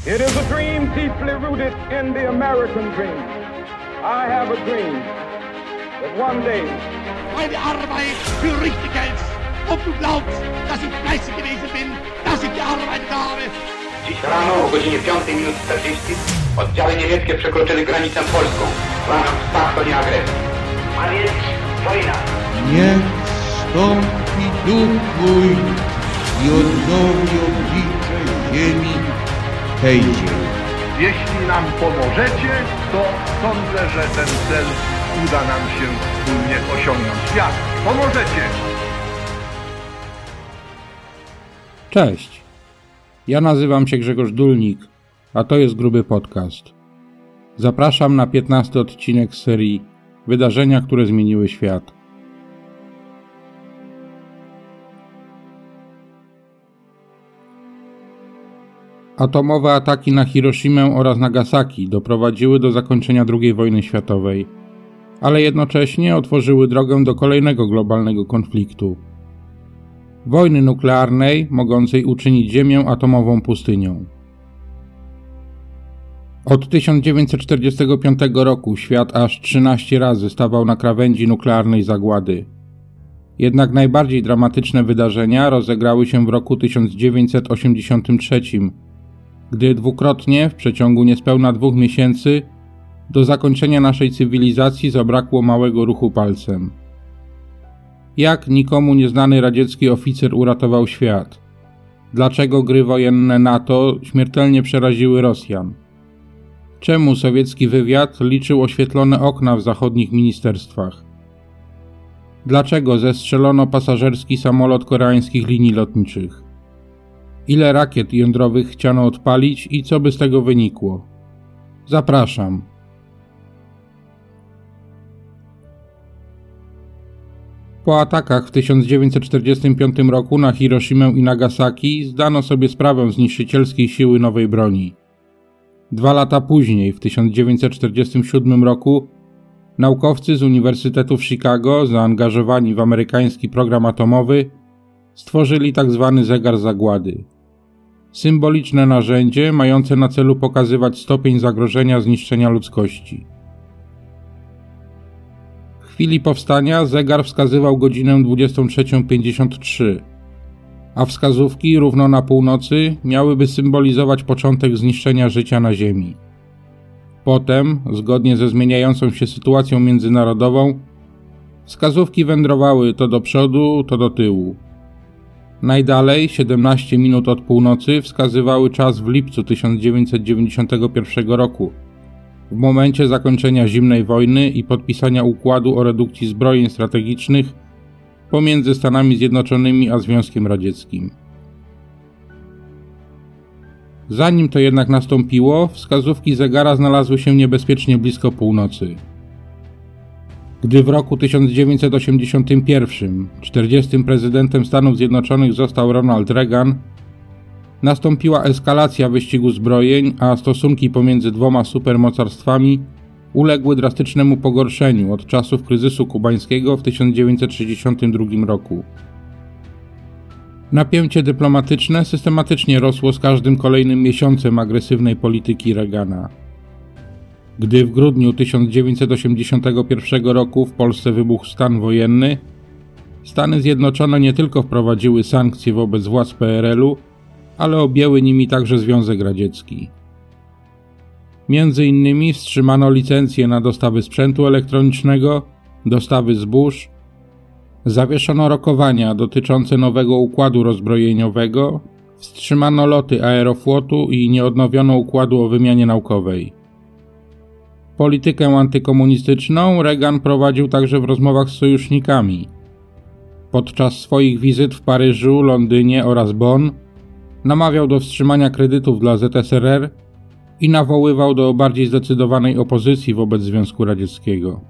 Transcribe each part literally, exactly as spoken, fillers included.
It is a dream deeply rooted in the American dream. I have a dream that one day... Meine Arbeit für richtig hältst. Ob du glaubst, dass ich fleißig gewesen bin, dass ich gearbeitet habe. Dziś rano o godzinie piątej czterdzieści oddziały niemieckie przekroczyły granicę polską. Łamiąc pakt o nieagresji. A więc wojna. Niech wstąpi duch Twój i odnowi oblicze ziemi tej ziemi. Jeśli nam pomożecie, to sądzę, że ten cel uda nam się wspólnie osiągnąć. Jak pomożecie? Cześć, ja nazywam się Grzegorz Dulnik, a to jest Gruby Podcast. Zapraszam na piętnasty odcinek serii Wydarzenia, które zmieniły świat. Atomowe ataki na Hiroshimę oraz Nagasaki doprowadziły do zakończenia drugiej wojny światowej, ale jednocześnie otworzyły drogę do kolejnego globalnego konfliktu. Wojny nuklearnej, mogącej uczynić Ziemię atomową pustynią. Od tysiąc dziewięćset czterdziestego piątego roku świat aż trzynaście razy stawał na krawędzi nuklearnej zagłady. Jednak najbardziej dramatyczne wydarzenia rozegrały się w roku tysiąc dziewięćset osiemdziesiątym trzecim, gdy dwukrotnie w przeciągu niespełna dwóch miesięcy do zakończenia naszej cywilizacji zabrakło małego ruchu palcem. Jak nikomu nieznany radziecki oficer uratował świat? Dlaczego gry wojenne NATO śmiertelnie przeraziły Rosjan? Czemu sowiecki wywiad liczył oświetlone okna w zachodnich ministerstwach? Dlaczego zestrzelono pasażerski samolot koreańskich linii lotniczych? Ile rakiet jądrowych chciano odpalić i co by z tego wynikło? Zapraszam. Po atakach w tysiąc dziewięćset czterdziestym piątym roku na Hiroshimę i Nagasaki zdano sobie sprawę z niszczycielskiej siły nowej broni. Dwa lata później, w tysiąc dziewięćset czterdziestym siódmym roku, naukowcy z Uniwersytetu w Chicago, zaangażowani w amerykański program atomowy, stworzyli tzw. zegar zagłady. Symboliczne narzędzie mające na celu pokazywać stopień zagrożenia zniszczenia ludzkości. W chwili powstania zegar wskazywał godzinę dwudziestą trzecią pięćdziesiąt trzy, a wskazówki równo na północy miałyby symbolizować początek zniszczenia życia na Ziemi. Potem, zgodnie ze zmieniającą się sytuacją międzynarodową, wskazówki wędrowały to do przodu, to do tyłu. Najdalej, siedemnaście minut od północy, wskazywały czas w lipcu tysiąc dziewięćset dziewięćdziesiątego pierwszego roku, w momencie zakończenia zimnej wojny i podpisania układu o redukcji zbrojeń strategicznych pomiędzy Stanami Zjednoczonymi a Związkiem Radzieckim. Zanim to jednak nastąpiło, wskazówki zegara znalazły się niebezpiecznie blisko północy. Gdy w roku tysiąc dziewięćset osiemdziesiątym pierwszym czterdziestym prezydentem Stanów Zjednoczonych został Ronald Reagan, nastąpiła eskalacja wyścigu zbrojeń, a stosunki pomiędzy dwoma supermocarstwami uległy drastycznemu pogorszeniu od czasów kryzysu kubańskiego w tysiąc dziewięćset sześćdziesiątym drugim roku. Napięcie dyplomatyczne systematycznie rosło z każdym kolejnym miesiącem agresywnej polityki Reagana. Gdy w grudniu tysiąc dziewięćset osiemdziesiątego pierwszego roku w Polsce wybuchł stan wojenny, Stany Zjednoczone nie tylko wprowadziły sankcje wobec władz P R L u, ale objęły nimi także Związek Radziecki. Między innymi wstrzymano licencje na dostawy sprzętu elektronicznego, dostawy zbóż, zawieszono rokowania dotyczące nowego układu rozbrojeniowego, wstrzymano loty aeroflotu i nie odnowiono układu o wymianie naukowej. Politykę antykomunistyczną Reagan prowadził także w rozmowach z sojusznikami. Podczas swoich wizyt w Paryżu, Londynie oraz Bonn namawiał do wstrzymania kredytów dla Z S R R i nawoływał do bardziej zdecydowanej opozycji wobec Związku Radzieckiego.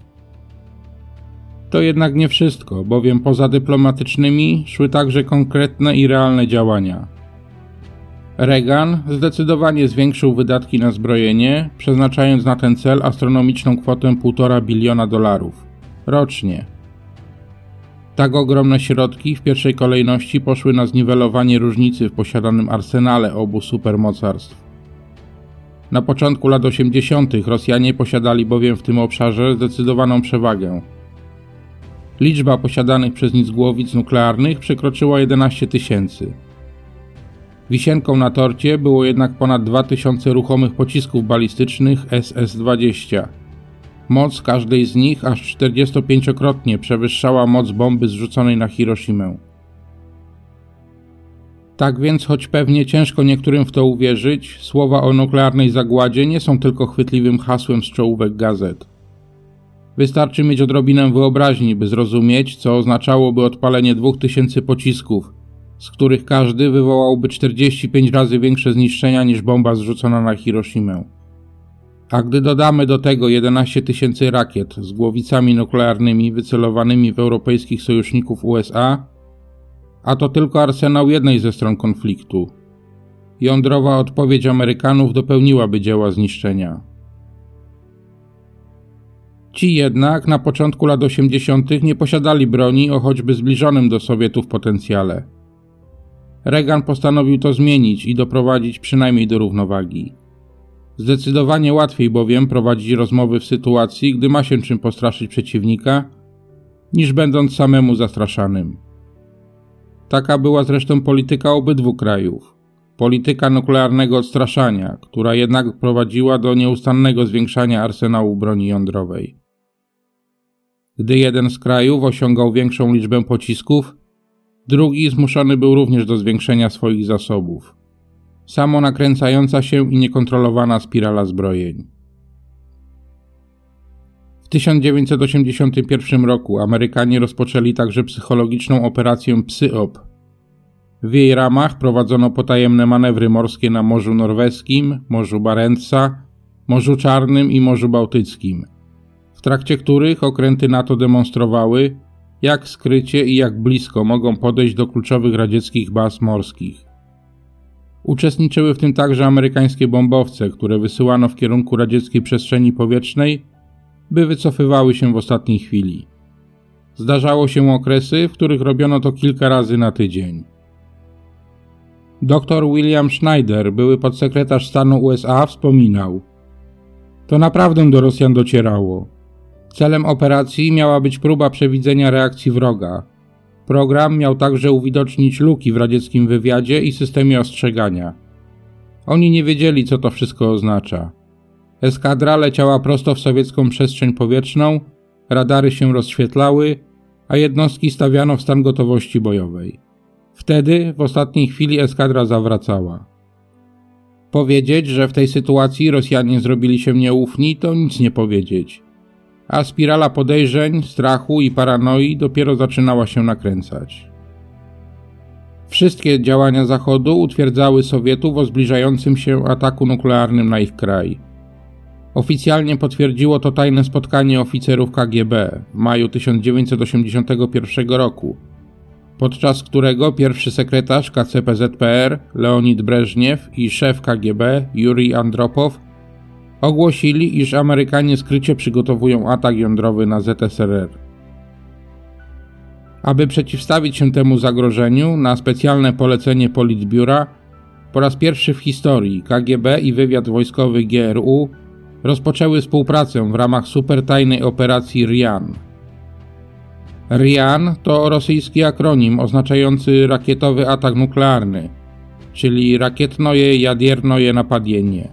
To jednak nie wszystko, bowiem poza dyplomatycznymi szły także konkretne i realne działania. Reagan zdecydowanie zwiększył wydatki na zbrojenie, przeznaczając na ten cel astronomiczną kwotę półtora biliona dolarów rocznie. Tak ogromne środki w pierwszej kolejności poszły na zniwelowanie różnicy w posiadanym arsenale obu supermocarstw, Na początku lat osiemdziesiątych Rosjanie posiadali bowiem w tym obszarze zdecydowaną przewagę. Liczba posiadanych przez nic głowic nuklearnych przekroczyła jedenaście tysięcy. Wisienką na torcie było jednak ponad dwa tysiące ruchomych pocisków balistycznych S S dwadzieścia. Moc każdej z nich aż czterdziestopięciokrotnie przewyższała moc bomby zrzuconej na Hiroshimę. Tak więc, choć pewnie ciężko niektórym w to uwierzyć, słowa o nuklearnej zagładzie nie są tylko chwytliwym hasłem z czołówek gazet. Wystarczy mieć odrobinę wyobraźni, by zrozumieć, co oznaczałoby odpalenie dwóch tysięcy pocisków, z których każdy wywołałby czterdzieści pięć razy większe zniszczenia niż bomba zrzucona na Hiroshimę. A gdy dodamy do tego jedenaście tysięcy rakiet z głowicami nuklearnymi wycelowanymi w europejskich sojuszników U S A, a to tylko arsenał jednej ze stron konfliktu, jądrowa odpowiedź Amerykanów dopełniłaby dzieła zniszczenia. Ci jednak na początku lat osiemdziesiątych nie posiadali broni o choćby zbliżonym do Sowietów potencjale. Reagan postanowił to zmienić i doprowadzić przynajmniej do równowagi. Zdecydowanie łatwiej bowiem prowadzić rozmowy w sytuacji, gdy ma się czym postraszyć przeciwnika, niż będąc samemu zastraszanym. Taka była zresztą polityka obydwu krajów. Polityka nuklearnego odstraszania, która jednak prowadziła do nieustannego zwiększania arsenału broni jądrowej. Gdy jeden z krajów osiągał większą liczbę pocisków, drugi zmuszony był również do zwiększenia swoich zasobów. Samo nakręcająca się i niekontrolowana spirala zbrojeń. W tysiąc dziewięćset osiemdziesiątym pierwszym roku Amerykanie rozpoczęli także psychologiczną operację Psyop. W jej ramach prowadzono potajemne manewry morskie na Morzu Norweskim, Morzu Barentsa, Morzu Czarnym i Morzu Bałtyckim, w trakcie których okręty NATO demonstrowały, jak skrycie i jak blisko mogą podejść do kluczowych radzieckich baz morskich. Uczestniczyły w tym także amerykańskie bombowce, które wysyłano w kierunku radzieckiej przestrzeni powietrznej, by wycofywały się w ostatniej chwili. Zdarzało się okresy, w których robiono to kilka razy na tydzień. Doktor William Schneider, były podsekretarz stanu U S A, wspominał: to naprawdę do Rosjan docierało. Celem operacji miała być próba przewidzenia reakcji wroga. Program miał także uwidocznić luki w radzieckim wywiadzie i systemie ostrzegania. Oni nie wiedzieli, co to wszystko oznacza. Eskadra leciała prosto w sowiecką przestrzeń powietrzną, radary się rozświetlały, a jednostki stawiano w stan gotowości bojowej. Wtedy, w ostatniej chwili, eskadra zawracała. Powiedzieć, że w tej sytuacji Rosjanie zrobili się nieufni, to nic nie powiedzieć. A spirala podejrzeń, strachu i paranoi dopiero zaczynała się nakręcać. Wszystkie działania Zachodu utwierdzały Sowietów o zbliżającym się ataku nuklearnym na ich kraj. Oficjalnie potwierdziło to tajne spotkanie oficerów K G B w maju tysiąc dziewięćset osiemdziesiątego pierwszego roku, podczas którego pierwszy sekretarz K C P Z P R Leonid Breżniew i szef K G B Jurij Andropow ogłosili, iż Amerykanie skrycie przygotowują atak jądrowy na Z S R R. Aby przeciwstawić się temu zagrożeniu, na specjalne polecenie Politbiura, po raz pierwszy w historii K G B i wywiad wojskowy G R U rozpoczęły współpracę w ramach supertajnej operacji Rian. Rian to rosyjski akronim oznaczający rakietowy atak nuklearny, czyli rakietnoje jadiernoje napadienie.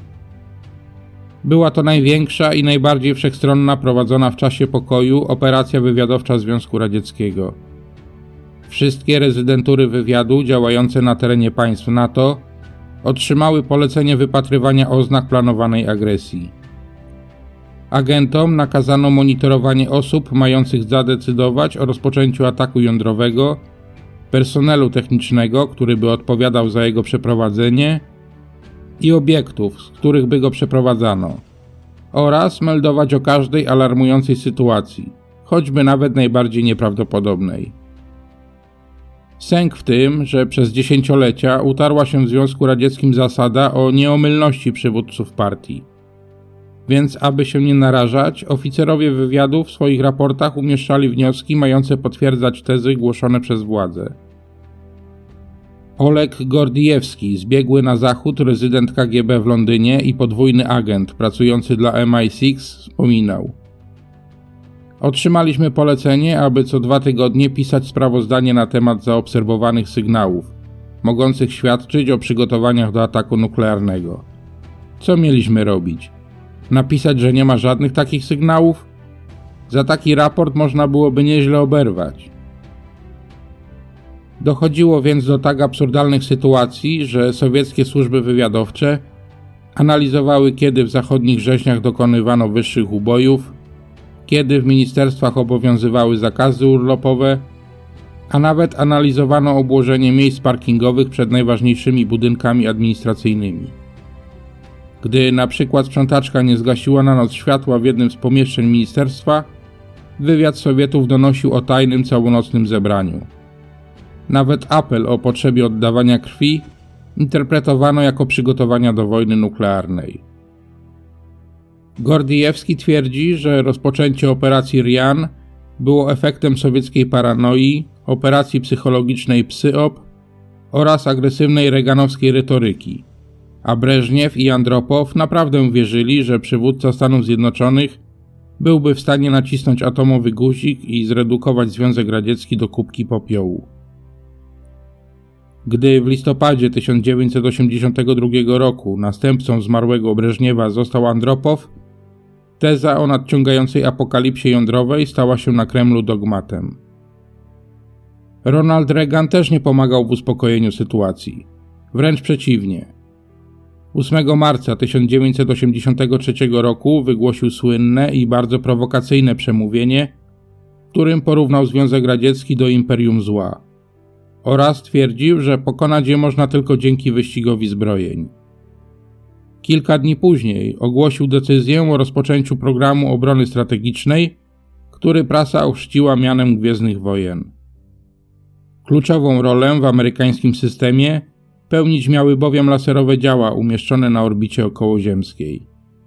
Była to największa i najbardziej wszechstronna prowadzona w czasie pokoju operacja wywiadowcza Związku Radzieckiego. Wszystkie rezydentury wywiadu działające na terenie państw NATO otrzymały polecenie wypatrywania oznak planowanej agresji. Agentom nakazano monitorowanie osób mających zadecydować o rozpoczęciu ataku jądrowego, personelu technicznego, który by odpowiadał za jego przeprowadzenie, i obiektów, z których by go przeprowadzano, oraz meldować o każdej alarmującej sytuacji, choćby nawet najbardziej nieprawdopodobnej. Sęk w tym, że przez dziesięciolecia utarła się w Związku Radzieckim zasada o nieomylności przywódców partii. Więc aby się nie narażać, oficerowie wywiadu w swoich raportach umieszczali wnioski mające potwierdzać tezy głoszone przez władze. Oleg Gordijewski, zbiegły na zachód rezydent K G B w Londynie i podwójny agent pracujący dla M I sześć, wspominał: otrzymaliśmy polecenie, aby co dwa tygodnie pisać sprawozdanie na temat zaobserwowanych sygnałów, mogących świadczyć o przygotowaniach do ataku nuklearnego. Co mieliśmy robić? Napisać, że nie ma żadnych takich sygnałów? Za taki raport można byłoby nieźle oberwać. Dochodziło więc do tak absurdalnych sytuacji, że sowieckie służby wywiadowcze analizowały, kiedy w zachodnich rzeźniach dokonywano wyższych ubojów, kiedy w ministerstwach obowiązywały zakazy urlopowe, a nawet analizowano obłożenie miejsc parkingowych przed najważniejszymi budynkami administracyjnymi. Gdy na przykład sprzątaczka nie zgasiła na noc światła w jednym z pomieszczeń ministerstwa, wywiad Sowietów donosił o tajnym całonocnym zebraniu. Nawet apel o potrzebie oddawania krwi interpretowano jako przygotowania do wojny nuklearnej. Gordijewski twierdzi, że rozpoczęcie operacji Rian było efektem sowieckiej paranoi, operacji psychologicznej Psyop oraz agresywnej reganowskiej retoryki, a Breżniew i Andropow naprawdę wierzyli, że przywódca Stanów Zjednoczonych byłby w stanie nacisnąć atomowy guzik i zredukować Związek Radziecki do kubki popiołu. Gdy w listopadzie tysiąc dziewięćset osiemdziesiątego drugiego roku następcą zmarłego Breżniewa został Andropow, teza o nadciągającej apokalipsie jądrowej stała się na Kremlu dogmatem. Ronald Reagan też nie pomagał w uspokojeniu sytuacji. Wręcz przeciwnie. ósmego marca tysiąc dziewięćset osiemdziesiątego trzeciego roku wygłosił słynne i bardzo prowokacyjne przemówienie, w którym porównał Związek Radziecki do imperium zła oraz twierdził, że pokonać je można tylko dzięki wyścigowi zbrojeń. Kilka dni później ogłosił decyzję o rozpoczęciu programu obrony strategicznej, który prasa ochrzciła mianem Gwiezdnych Wojen. Kluczową rolę w amerykańskim systemie pełnić miały bowiem laserowe działa umieszczone na orbicie okołoziemskiej.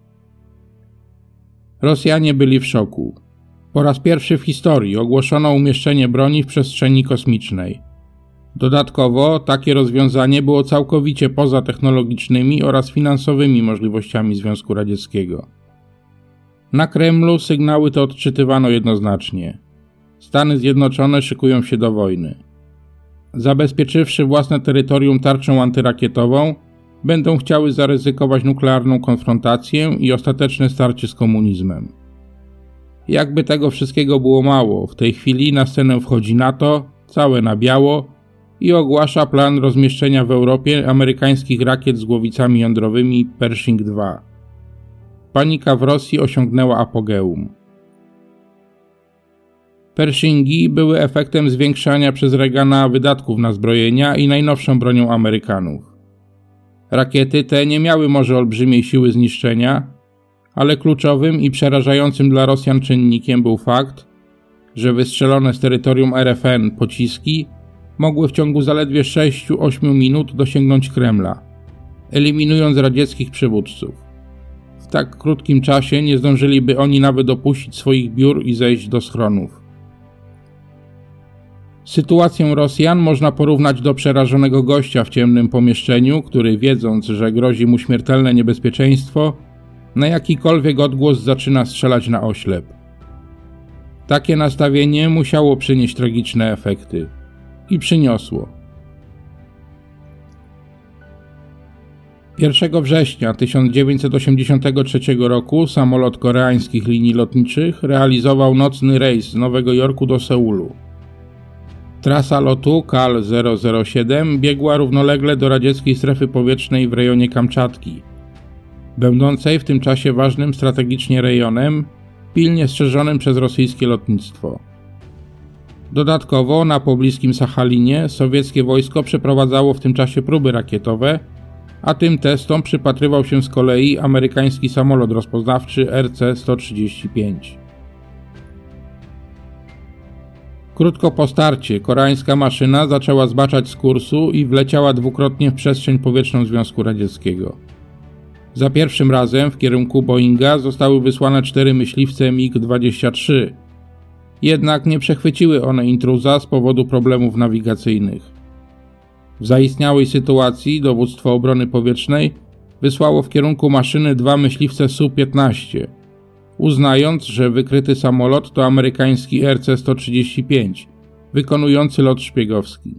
Rosjanie byli w szoku. Po raz pierwszy w historii ogłoszono umieszczenie broni w przestrzeni kosmicznej. Dodatkowo takie rozwiązanie było całkowicie poza technologicznymi oraz finansowymi możliwościami Związku Radzieckiego. Na Kremlu sygnały te odczytywano jednoznacznie. Stany Zjednoczone szykują się do wojny. Zabezpieczywszy własne terytorium tarczą antyrakietową, będą chciały zaryzykować nuklearną konfrontację i ostateczne starcie z komunizmem. Jakby tego wszystkiego było mało, w tej chwili na scenę wchodzi NATO, całe na biało, i ogłasza plan rozmieszczenia w Europie amerykańskich rakiet z głowicami jądrowymi Pershing dwa. Panika w Rosji osiągnęła apogeum. Pershingi były efektem zwiększania przez Reagana wydatków na zbrojenia i najnowszą bronią Amerykanów. Rakiety te nie miały może olbrzymiej siły zniszczenia, ale kluczowym i przerażającym dla Rosjan czynnikiem był fakt, że wystrzelone z terytorium R F N pociski mogły w ciągu zaledwie sześciu do ośmiu minut dosięgnąć Kremla, eliminując radzieckich przywódców. W tak krótkim czasie nie zdążyliby oni nawet opuścić swoich biur i zejść do schronów. Sytuację Rosjan można porównać do przerażonego gościa w ciemnym pomieszczeniu, który, wiedząc, że grozi mu śmiertelne niebezpieczeństwo, na jakikolwiek odgłos zaczyna strzelać na oślep. Takie nastawienie musiało przynieść tragiczne efekty. I przyniosło. pierwszego września tysiąc dziewięćset osiemdziesiątego trzeciego roku samolot koreańskich linii lotniczych realizował nocny rejs z Nowego Jorku do Seulu. Trasa lotu K A L zero zero siedem biegła równolegle do radzieckiej strefy powietrznej w rejonie Kamczatki, będącej w tym czasie ważnym strategicznie rejonem, pilnie strzeżonym przez rosyjskie lotnictwo. Dodatkowo na pobliskim Sachalinie sowieckie wojsko przeprowadzało w tym czasie próby rakietowe, a tym testom przypatrywał się z kolei amerykański samolot rozpoznawczy R C sto trzydzieści pięć. Krótko po starcie koreańska maszyna zaczęła zbaczać z kursu i wleciała dwukrotnie w przestrzeń powietrzną Związku Radzieckiego. Za pierwszym razem w kierunku Boeinga zostały wysłane cztery myśliwce MiG dwadzieścia trzy, jednak nie przechwyciły one intruza z powodu problemów nawigacyjnych. W zaistniałej sytuacji Dowództwo Obrony Powietrznej wysłało w kierunku maszyny dwa myśliwce S U piętnaście, uznając, że wykryty samolot to amerykański R C sto trzydzieści pięć, wykonujący lot szpiegowski.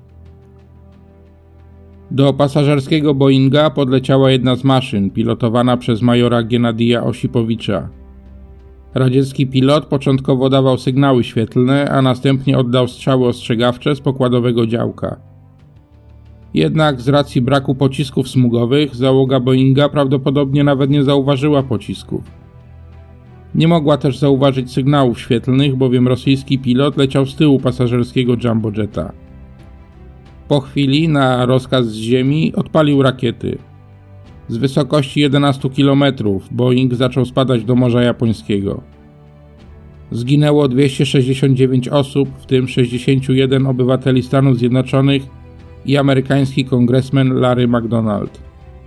Do pasażerskiego Boeinga podleciała jedna z maszyn, pilotowana przez majora Gennadija Osipowicza. Radziecki pilot początkowo dawał sygnały świetlne, a następnie oddał strzały ostrzegawcze z pokładowego działka. Jednak z racji braku pocisków smugowych załoga Boeinga prawdopodobnie nawet nie zauważyła pocisków. Nie mogła też zauważyć sygnałów świetlnych, bowiem rosyjski pilot leciał z tyłu pasażerskiego jumbo jetta. Po chwili na rozkaz z ziemi odpalił rakiety. Z wysokości jedenastu kilometrów Boeing zaczął spadać do Morza Japońskiego. Zginęło dwieście sześćdziesiąt dziewięć osób, w tym sześćdziesięciu jeden obywateli Stanów Zjednoczonych i amerykański kongresmen Larry McDonald.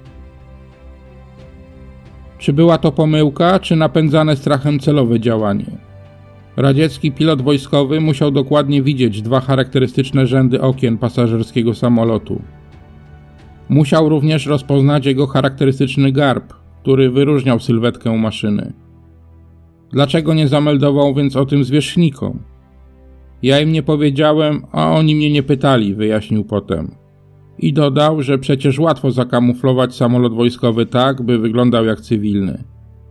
Czy była to pomyłka, czy napędzane strachem celowe działanie? Radziecki pilot wojskowy musiał dokładnie widzieć dwa charakterystyczne rzędy okien pasażerskiego samolotu. Musiał również rozpoznać jego charakterystyczny garb, który wyróżniał sylwetkę maszyny. Dlaczego nie zameldował więc o tym zwierzchnikom? Ja im nie powiedziałem, a oni mnie nie pytali, wyjaśnił potem. I dodał, że przecież łatwo zakamuflować samolot wojskowy tak, by wyglądał jak cywilny.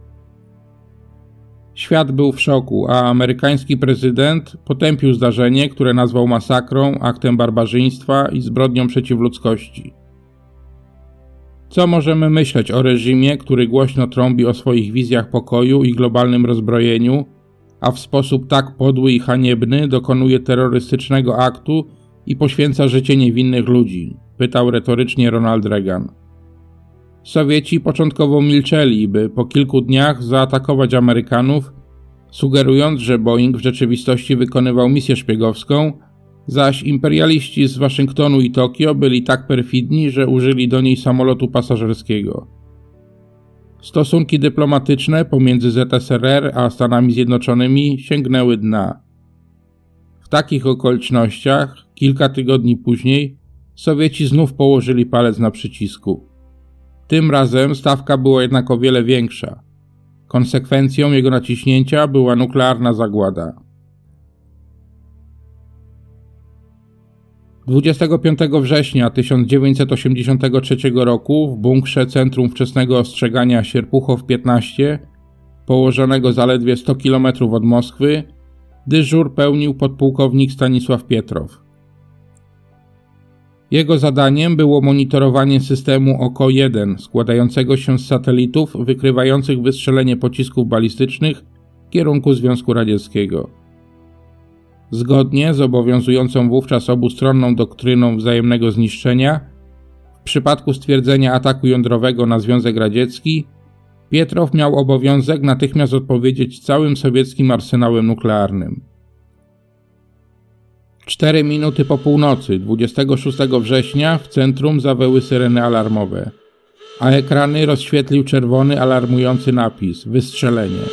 Świat był w szoku, a amerykański prezydent potępił zdarzenie, które nazwał masakrą, aktem barbarzyństwa i zbrodnią przeciw ludzkości. Co możemy myśleć o reżimie, który głośno trąbi o swoich wizjach pokoju i globalnym rozbrojeniu, a w sposób tak podły i haniebny dokonuje terrorystycznego aktu i poświęca życie niewinnych ludzi? Pytał retorycznie Ronald Reagan. Sowieci początkowo milczeli, by po kilku dniach zaatakować Amerykanów, sugerując, że Boeing w rzeczywistości wykonywał misję szpiegowską, zaś imperialiści z Waszyngtonu i Tokio byli tak perfidni, że użyli do niej samolotu pasażerskiego. Stosunki dyplomatyczne pomiędzy Z S R R a Stanami Zjednoczonymi sięgnęły dna. W takich okolicznościach, kilka tygodni później, Sowieci znów położyli palec na przycisku. Tym razem stawka była jednak o wiele większa. Konsekwencją jego naciśnięcia była nuklearna zagłada. dwudziestego piątego września tysiąc dziewięćset osiemdziesiątego trzeciego roku w bunkrze Centrum Wczesnego Ostrzegania Sierpuchow piętnaście, położonego zaledwie sto kilometrów od Moskwy, dyżur pełnił podpułkownik Stanisław Pietrow. Jego zadaniem było monitorowanie systemu O K O jeden, składającego się z satelitów wykrywających wystrzelenie pocisków balistycznych w kierunku Związku Radzieckiego. Zgodnie z obowiązującą wówczas obustronną doktryną wzajemnego zniszczenia, w przypadku stwierdzenia ataku jądrowego na Związek Radziecki, Pietrow miał obowiązek natychmiast odpowiedzieć całym sowieckim arsenałem nuklearnym. Cztery minuty po północy dwudziestego szóstego września w centrum zawyły syreny alarmowe, a ekrany rozświetlił czerwony alarmujący napis: wystrzelenie.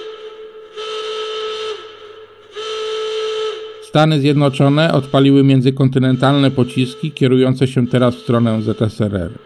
Stany Zjednoczone odpaliły międzykontynentalne pociski kierujące się teraz w stronę Z S R R.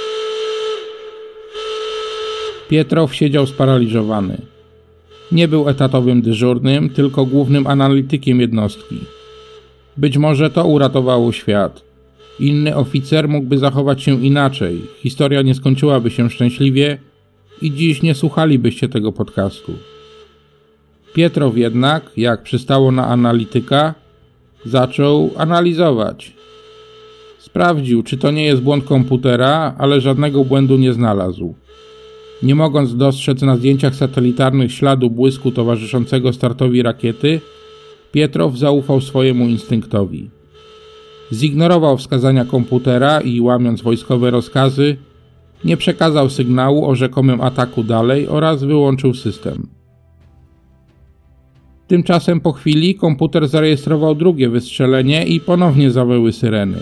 Pietrow siedział sparaliżowany. Nie był etatowym dyżurnym, tylko głównym analitykiem jednostki. Być może to uratowało świat. Inny oficer mógłby zachować się inaczej, historia nie skończyłaby się szczęśliwie i dziś nie słuchalibyście tego podcastu. Pietrow jednak, jak przystało na analityka, zaczął analizować. Sprawdził, czy to nie jest błąd komputera, ale żadnego błędu nie znalazł. Nie mogąc dostrzec na zdjęciach satelitarnych śladu błysku towarzyszącego startowi rakiety, Pietrow zaufał swojemu instynktowi. Zignorował wskazania komputera i, łamiąc wojskowe rozkazy, nie przekazał sygnału o rzekomym ataku dalej oraz wyłączył system. Tymczasem po chwili komputer zarejestrował drugie wystrzelenie i ponownie zawyły syreny.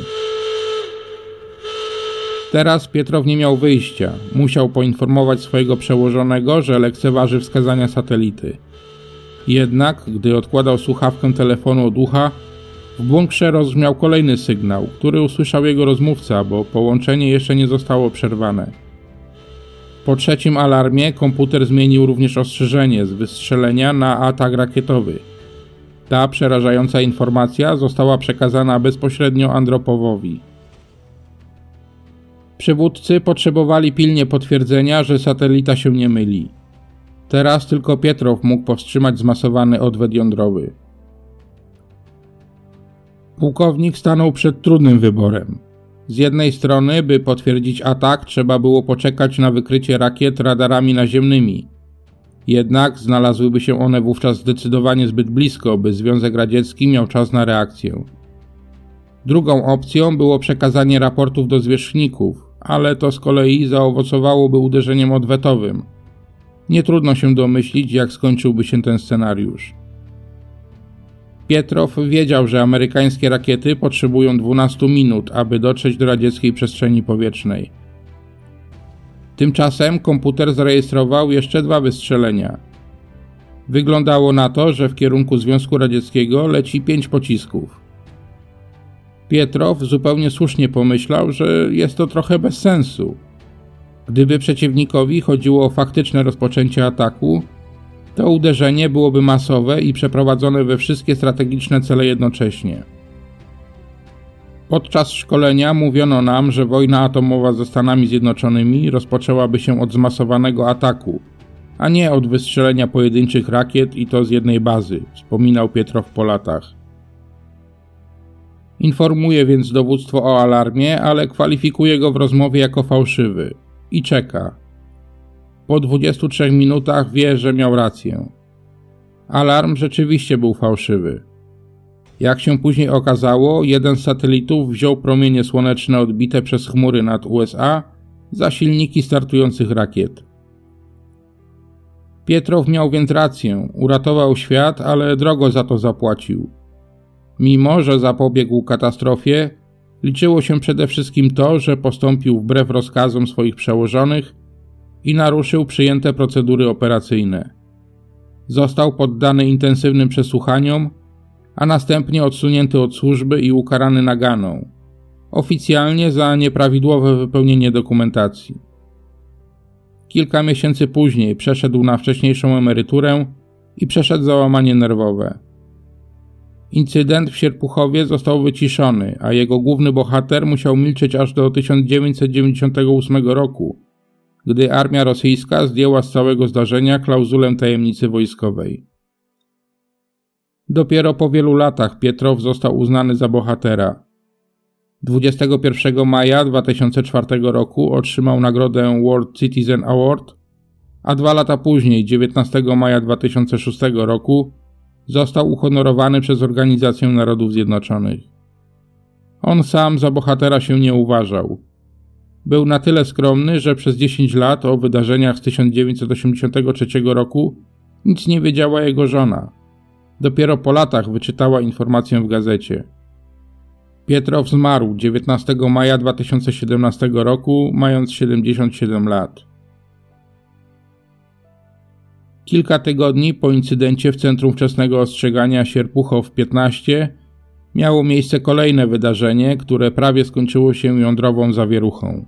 Teraz Pietrow nie miał wyjścia. Musiał poinformować swojego przełożonego, że lekceważy wskazania satelity. Jednak, gdy odkładał słuchawkę telefonu od ucha, W bunkrze rozbrzmiał kolejny sygnał, który usłyszał jego rozmówca, bo połączenie jeszcze nie zostało przerwane. Po trzecim alarmie komputer zmienił również ostrzeżenie z wystrzelenia na atak rakietowy. Ta przerażająca informacja została przekazana bezpośrednio Andropowowi. Przywódcy potrzebowali pilnie potwierdzenia, że satelita się nie myli. Teraz tylko Pietrow mógł powstrzymać zmasowany odwet jądrowy. Pułkownik stanął przed trudnym wyborem. Z jednej strony, by potwierdzić atak, trzeba było poczekać na wykrycie rakiet radarami naziemnymi. Jednak znalazłyby się one wówczas zdecydowanie zbyt blisko, by Związek Radziecki miał czas na reakcję. Drugą opcją było przekazanie raportów do zwierzchników, ale to z kolei zaowocowałoby uderzeniem odwetowym. Nie trudno się domyślić, jak skończyłby się ten scenariusz. Pietrow wiedział, że amerykańskie rakiety potrzebują dwunastu minut, aby dotrzeć do radzieckiej przestrzeni powietrznej. Tymczasem komputer zarejestrował jeszcze dwa wystrzelenia. Wyglądało na to, że w kierunku Związku Radzieckiego leci pięć pocisków. Pietrow zupełnie słusznie pomyślał, że jest to trochę bez sensu. Gdyby przeciwnikowi chodziło o faktyczne rozpoczęcie ataku, to uderzenie byłoby masowe i przeprowadzone we wszystkie strategiczne cele jednocześnie. Podczas szkolenia mówiono nam, że wojna atomowa ze Stanami Zjednoczonymi rozpoczęłaby się od zmasowanego ataku, a nie od wystrzelenia pojedynczych rakiet i to z jednej bazy, wspominał Pietrow po latach. Informuje więc dowództwo o alarmie, ale kwalifikuje go w rozmowie jako fałszywy i czeka. Po dwudziestu trzech minutach wie, że miał rację. Alarm rzeczywiście był fałszywy. Jak się później okazało, jeden z satelitów wziął promienie słoneczne odbite przez chmury nad U S A za silniki startujących rakiet. Pietrow miał więc rację, uratował świat, ale drogo za to zapłacił. Mimo że zapobiegł katastrofie, liczyło się przede wszystkim to, że postąpił wbrew rozkazom swoich przełożonych i naruszył przyjęte procedury operacyjne. Został poddany intensywnym przesłuchaniom, a następnie odsunięty od służby i ukarany naganą, oficjalnie za nieprawidłowe wypełnienie dokumentacji. Kilka miesięcy później przeszedł na wcześniejszą emeryturę i przeszedł załamanie nerwowe. Incydent w Sierpuchowie został wyciszony, a jego główny bohater musiał milczeć aż do tysiąc dziewięćset dziewięćdziesiątego ósmego roku, gdy armia rosyjska zdjęła z całego zdarzenia klauzulę tajemnicy wojskowej. Dopiero po wielu latach Pietrow został uznany za bohatera. dwudziestego pierwszego maja dwa tysiące czwartego roku otrzymał nagrodę World Citizen Award, a dwa lata później, dziewiętnastego maja dwa tysiące szóstego roku, został uhonorowany przez Organizację Narodów Zjednoczonych. On sam za bohatera się nie uważał. Był na tyle skromny, że przez dziesięć lat o wydarzeniach z tysiąc dziewięćset osiemdziesiątego trzeciego roku nic nie wiedziała jego żona. Dopiero po latach wyczytała informację w gazecie. Pietrow zmarł dziewiętnastego maja dwa tysiące siedemnastego roku, mając siedemdziesiąt siedem lat. Kilka tygodni po incydencie w Centrum Wczesnego Ostrzegania Sierpuchow piętnaście miało miejsce kolejne wydarzenie, które prawie skończyło się jądrową zawieruchą.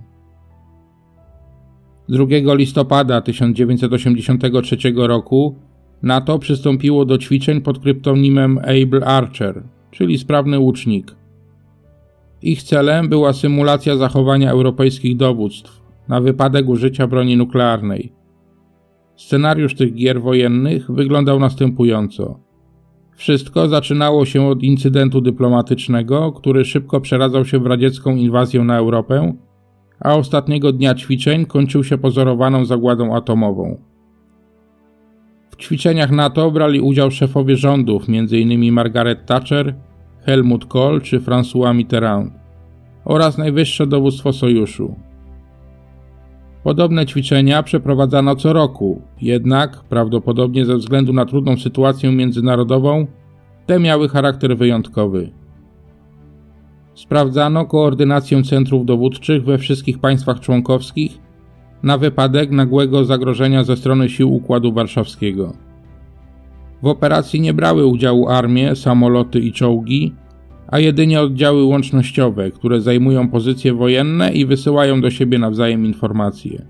drugiego listopada tysiąc dziewięćset osiemdziesiątego trzeciego roku NATO przystąpiło do ćwiczeń pod kryptonimem Able Archer, czyli sprawny łucznik. Ich celem była symulacja zachowania europejskich dowództw na wypadek użycia broni nuklearnej. Scenariusz tych gier wojennych wyglądał następująco. Wszystko zaczynało się od incydentu dyplomatycznego, który szybko przeradzał się w radziecką inwazję na Europę, a ostatniego dnia ćwiczeń kończył się pozorowaną zagładą atomową. W ćwiczeniach NATO brali udział szefowie rządów, między innymi Margaret Thatcher, Helmut Kohl czy François Mitterrand, oraz najwyższe dowództwo sojuszu. Podobne ćwiczenia przeprowadzano co roku, jednak prawdopodobnie ze względu na trudną sytuację międzynarodową te miały charakter wyjątkowy. Sprawdzano koordynację centrów dowódczych we wszystkich państwach członkowskich na wypadek nagłego zagrożenia ze strony sił Układu Warszawskiego. W operacji nie brały udziału armie, samoloty i czołgi, a jedynie oddziały łącznościowe, które zajmują pozycje wojenne i wysyłają do siebie nawzajem informacje.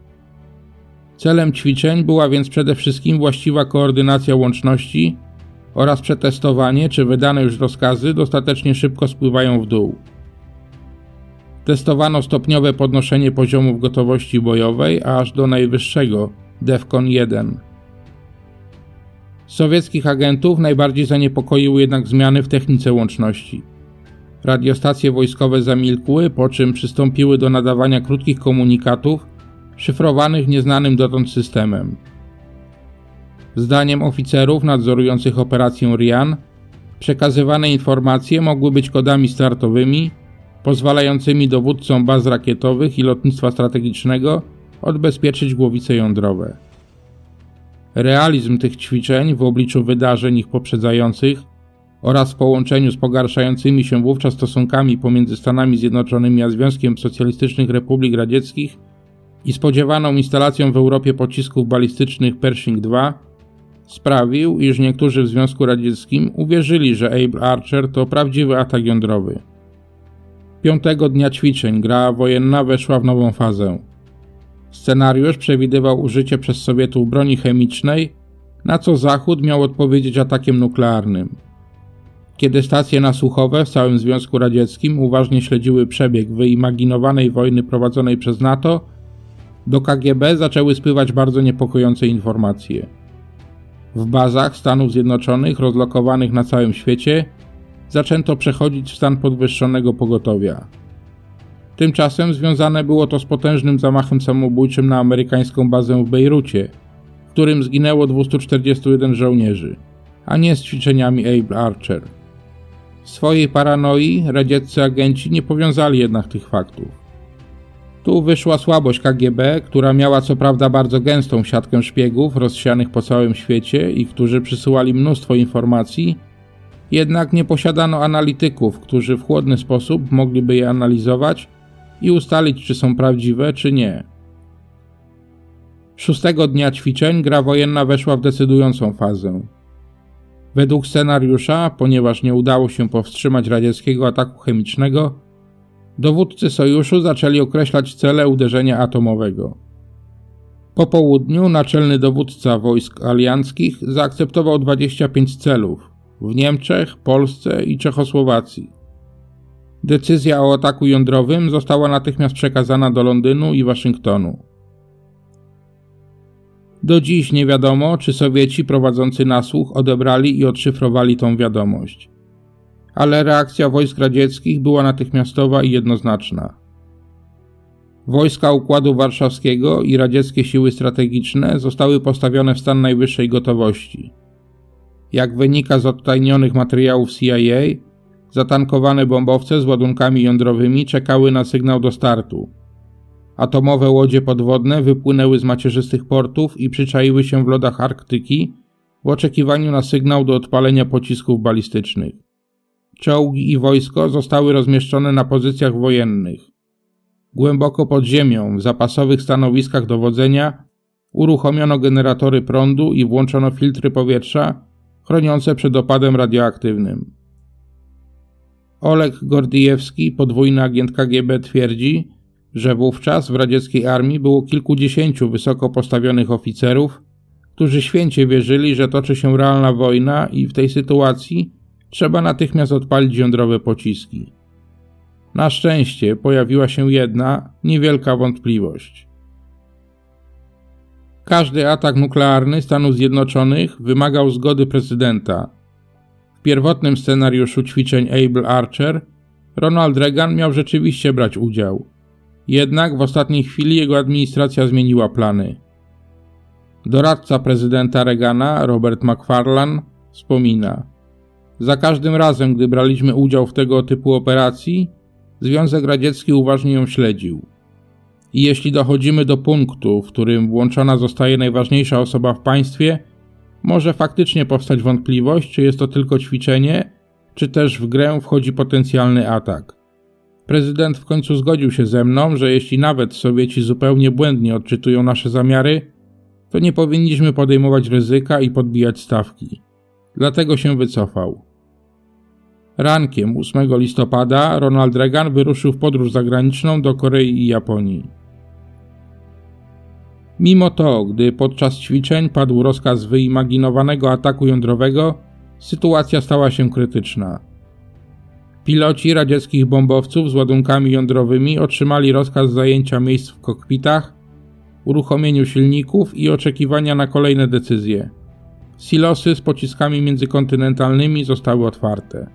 Celem ćwiczeń była więc przede wszystkim właściwa koordynacja łączności oraz przetestowanie, czy wydane już rozkazy dostatecznie szybko spływają w dół. Testowano stopniowe podnoszenie poziomów gotowości bojowej aż do najwyższego DEFCON jeden. Sowieckich agentów najbardziej zaniepokoiły jednak zmiany w technice łączności. Radiostacje wojskowe zamilkły, po czym przystąpiły do nadawania krótkich komunikatów szyfrowanych nieznanym dotąd systemem. Zdaniem oficerów nadzorujących operację Rian, przekazywane informacje mogły być kodami startowymi, pozwalającymi dowódcom baz rakietowych i lotnictwa strategicznego odbezpieczyć głowice jądrowe. Realizm tych ćwiczeń w obliczu wydarzeń ich poprzedzających oraz w połączeniu z pogarszającymi się wówczas stosunkami pomiędzy Stanami Zjednoczonymi a Związkiem Socjalistycznych Republik Radzieckich i spodziewaną instalacją w Europie pocisków balistycznych Pershing dwa sprawił, iż niektórzy w Związku Radzieckim uwierzyli, że Able Archer to prawdziwy atak jądrowy. Piątego dnia ćwiczeń gra wojenna weszła w nową fazę. Scenariusz przewidywał użycie przez Sowietów broni chemicznej, na co Zachód miał odpowiedzieć atakiem nuklearnym. Kiedy stacje nasłuchowe w całym Związku Radzieckim uważnie śledziły przebieg wyimaginowanej wojny prowadzonej przez NATO, do K G B zaczęły spływać bardzo niepokojące informacje. W bazach Stanów Zjednoczonych rozlokowanych na całym świecie zaczęto przechodzić w stan podwyższonego pogotowia. Tymczasem związane było to z potężnym zamachem samobójczym na amerykańską bazę w Bejrucie, w którym zginęło dwieście czterdziestu jeden żołnierzy, a nie z ćwiczeniami Able Archer. W swojej paranoi radzieccy agenci nie powiązali jednak tych faktów. Tu wyszła słabość K G B, która miała co prawda bardzo gęstą siatkę szpiegów rozsianych po całym świecie i którzy przysyłali mnóstwo informacji, jednak nie posiadano analityków, którzy w chłodny sposób mogliby je analizować i ustalić, czy są prawdziwe, czy nie. Szóstego dnia ćwiczeń gra wojenna weszła w decydującą fazę. Według scenariusza, ponieważ nie udało się powstrzymać radzieckiego ataku chemicznego, dowódcy sojuszu zaczęli określać cele uderzenia atomowego. Po południu naczelny dowódca wojsk alianckich zaakceptował dwadzieścia pięć celów w Niemczech, Polsce i Czechosłowacji. Decyzja o ataku jądrowym została natychmiast przekazana do Londynu i Waszyngtonu. Do dziś nie wiadomo, czy Sowieci prowadzący nasłuch odebrali i odszyfrowali tą wiadomość. Ale reakcja wojsk radzieckich była natychmiastowa i jednoznaczna. Wojska Układu Warszawskiego i radzieckie siły strategiczne zostały postawione w stan najwyższej gotowości. Jak wynika z odtajnionych materiałów C I A, zatankowane bombowce z ładunkami jądrowymi czekały na sygnał do startu. Atomowe łodzie podwodne wypłynęły z macierzystych portów i przyczaiły się w lodach Arktyki w oczekiwaniu na sygnał do odpalenia pocisków balistycznych. Czołgi i wojsko zostały rozmieszczone na pozycjach wojennych. Głęboko pod ziemią, w zapasowych stanowiskach dowodzenia, uruchomiono generatory prądu i włączono filtry powietrza chroniące przed opadem radioaktywnym. Oleg Gordijewski, podwójny agent K G B, twierdzi, że wówczas w radzieckiej armii było kilkudziesięciu wysoko postawionych oficerów, którzy święcie wierzyli, że toczy się realna wojna i w tej sytuacji trzeba natychmiast odpalić jądrowe pociski. Na szczęście pojawiła się jedna, niewielka wątpliwość. Każdy atak nuklearny Stanów Zjednoczonych wymagał zgody prezydenta. W pierwotnym scenariuszu ćwiczeń Able Archer Ronald Reagan miał rzeczywiście brać udział. Jednak w ostatniej chwili jego administracja zmieniła plany. Doradca prezydenta Reagana, Robert McFarlane, wspomina: za każdym razem, gdy braliśmy udział w tego typu operacji, Związek Radziecki uważnie ją śledził. I jeśli dochodzimy do punktu, w którym włączona zostaje najważniejsza osoba w państwie, może faktycznie powstać wątpliwość, czy jest to tylko ćwiczenie, czy też w grę wchodzi potencjalny atak. Prezydent w końcu zgodził się ze mną, że jeśli nawet Sowieci zupełnie błędnie odczytują nasze zamiary, to nie powinniśmy podejmować ryzyka i podbijać stawki. Dlatego się wycofał. Rankiem ósmego listopada Ronald Reagan wyruszył w podróż zagraniczną do Korei i Japonii. Mimo to, gdy podczas ćwiczeń padł rozkaz wyimaginowanego ataku jądrowego, sytuacja stała się krytyczna. Piloci radzieckich bombowców z ładunkami jądrowymi otrzymali rozkaz zajęcia miejsc w kokpitach, uruchomieniu silników i oczekiwania na kolejne decyzje. Silosy z pociskami międzykontynentalnymi zostały otwarte.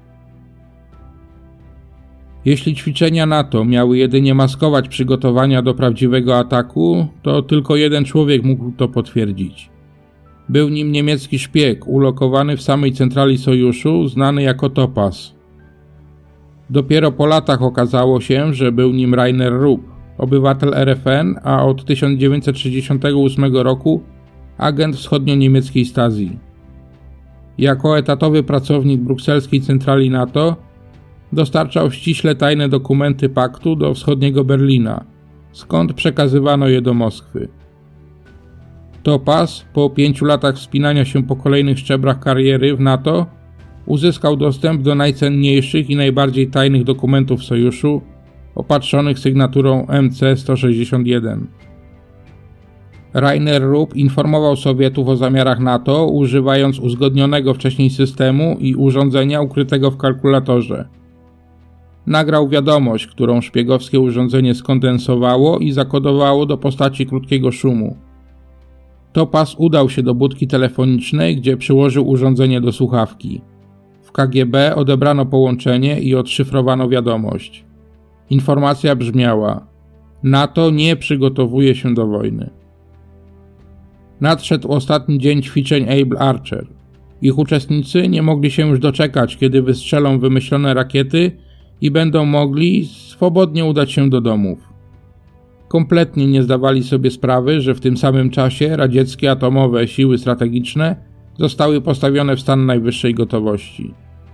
Jeśli ćwiczenia NATO miały jedynie maskować przygotowania do prawdziwego ataku, to tylko jeden człowiek mógł to potwierdzić. Był nim niemiecki szpieg ulokowany w samej centrali sojuszu, znany jako Topaz. Dopiero po latach okazało się, że był nim Rainer Rupp, obywatel R F N, a od tysiąc dziewięćset sześćdziesiątego ósmego roku agent wschodnio-niemieckiej Stasi. Jako etatowy pracownik brukselskiej centrali NATO dostarczał ściśle tajne dokumenty paktu do wschodniego Berlina, skąd przekazywano je do Moskwy. Topaz, po pięciu latach wspinania się po kolejnych szczebrach kariery w NATO, uzyskał dostęp do najcenniejszych i najbardziej tajnych dokumentów sojuszu, opatrzonych sygnaturą M C sto sześćdziesiąt jeden. Rainer Rupp informował Sowietów o zamiarach NATO, używając uzgodnionego wcześniej systemu i urządzenia ukrytego w kalkulatorze. Nagrał wiadomość, którą szpiegowskie urządzenie skondensowało i zakodowało do postaci krótkiego szumu. Topaz udał się do budki telefonicznej, gdzie przyłożył urządzenie do słuchawki. W K G B odebrano połączenie i odszyfrowano wiadomość. Informacja brzmiała: NATO nie przygotowuje się do wojny. Nadszedł ostatni dzień ćwiczeń Able Archer. Ich uczestnicy nie mogli się już doczekać, kiedy wystrzelą wymyślone rakiety i będą mogli swobodnie udać się do domów. Kompletnie nie zdawali sobie sprawy, że w tym samym czasie radzieckie atomowe siły strategiczne zostały postawione w stan najwyższej gotowości.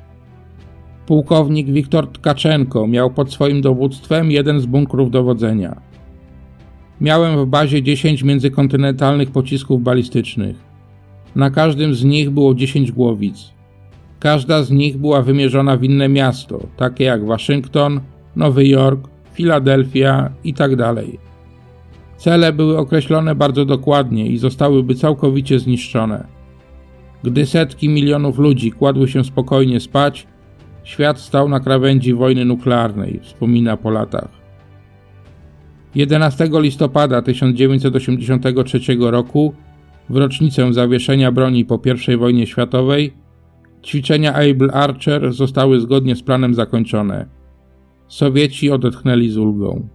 Pułkownik Wiktor Tkaczenko miał pod swoim dowództwem jeden z bunkrów dowodzenia. Miałem w bazie dziesięć międzykontynentalnych pocisków balistycznych. Na każdym z nich było dziesięć głowic. Każda z nich była wymierzona w inne miasto, takie jak Waszyngton, Nowy Jork, Filadelfia itd. Cele były określone bardzo dokładnie i zostałyby całkowicie zniszczone. Gdy setki milionów ludzi kładły się spokojnie spać, świat stał na krawędzi wojny nuklearnej, wspomina po latach. jedenastego listopada tysiąc dziewięćset osiemdziesiątego trzeciego roku, w rocznicę zawieszenia broni po pierwszej wojnie światowej, ćwiczenia Able Archer zostały zgodnie z planem zakończone. Sowieci odetchnęli z ulgą.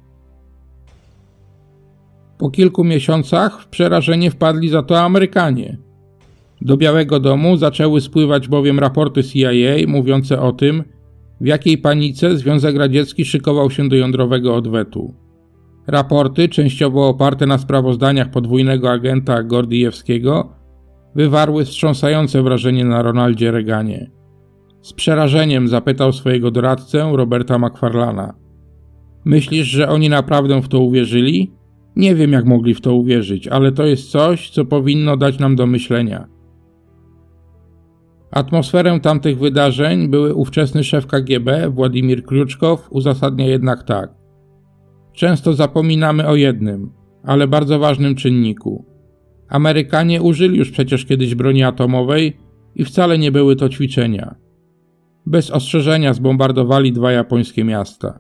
Po kilku miesiącach w przerażenie wpadli za to Amerykanie. Do Białego Domu zaczęły spływać bowiem raporty C I A mówiące o tym, w jakiej panice Związek Radziecki szykował się do jądrowego odwetu. Raporty, częściowo oparte na sprawozdaniach podwójnego agenta Gordijewskiego, wywarły wstrząsające wrażenie na Ronaldzie Reaganie. Z przerażeniem zapytał swojego doradcę Roberta McFarlana: myślisz, że oni naprawdę w to uwierzyli? Nie wiem, jak mogli w to uwierzyć, ale to jest coś, co powinno dać nam do myślenia. Atmosferę tamtych wydarzeń były ówczesny szef K G B Władimir Kruczkow uzasadnia jednak tak: często zapominamy o jednym, ale bardzo ważnym czynniku. Amerykanie użyli już przecież kiedyś broni atomowej i wcale nie były to ćwiczenia. Bez ostrzeżenia zbombardowali dwa japońskie miasta.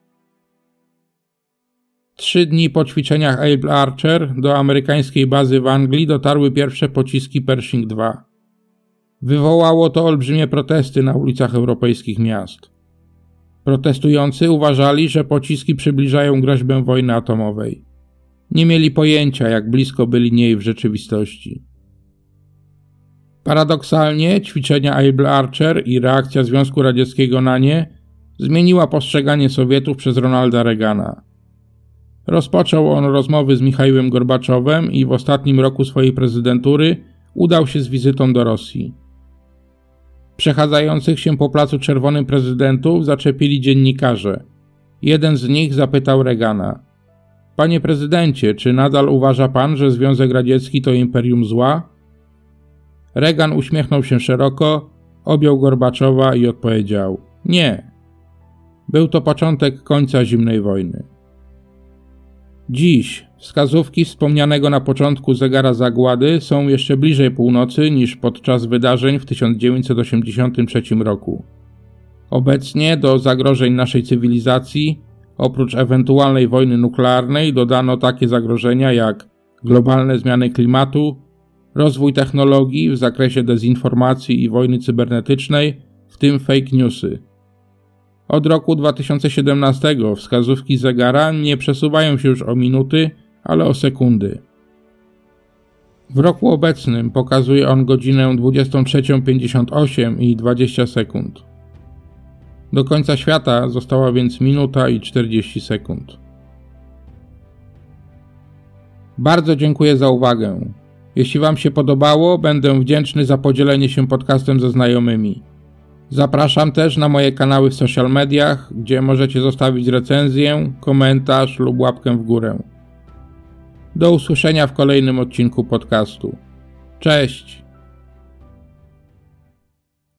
Trzy dni po ćwiczeniach Able Archer do amerykańskiej bazy w Anglii dotarły pierwsze pociski Pershing dwa. Wywołało to olbrzymie protesty na ulicach europejskich miast. Protestujący uważali, że pociski przybliżają groźbę wojny atomowej. Nie mieli pojęcia, jak blisko byli niej w rzeczywistości. Paradoksalnie ćwiczenia Able Archer i reakcja Związku Radzieckiego na nie zmieniła postrzeganie Sowietów przez Ronalda Reagana. Rozpoczął on rozmowy z Michaiłem Gorbaczowem i w ostatnim roku swojej prezydentury udał się z wizytą do Rosji. Przechadzających się po Placu Czerwonym prezydentów zaczepili dziennikarze. Jeden z nich zapytał Reagana: panie prezydencie, czy nadal uważa pan, że Związek Radziecki to imperium zła? Reagan uśmiechnął się szeroko, objął Gorbaczowa i odpowiedział: nie. Był to początek końca zimnej wojny. Dziś wskazówki wspomnianego na początku zegara zagłady są jeszcze bliżej północy niż podczas wydarzeń w tysiąc dziewięćset osiemdziesiątym trzecim roku. Obecnie do zagrożeń naszej cywilizacji, oprócz ewentualnej wojny nuklearnej, dodano takie zagrożenia jak globalne zmiany klimatu, rozwój technologii w zakresie dezinformacji i wojny cybernetycznej, w tym fake newsy. Od roku dwa tysiące siedemnastego wskazówki zegara nie przesuwają się już o minuty, ale o sekundy. W roku obecnym pokazuje on godzinę dwudziestą trzecią pięćdziesiąt osiem i dwadzieścia sekund. Do końca świata została więc minuta i czterdzieści sekund. Bardzo dziękuję za uwagę. Jeśli Wam się podobało, będę wdzięczny za podzielenie się podcastem ze znajomymi. Zapraszam też na moje kanały w social mediach, gdzie możecie zostawić recenzję, komentarz lub łapkę w górę. Do usłyszenia w kolejnym odcinku podcastu. Cześć!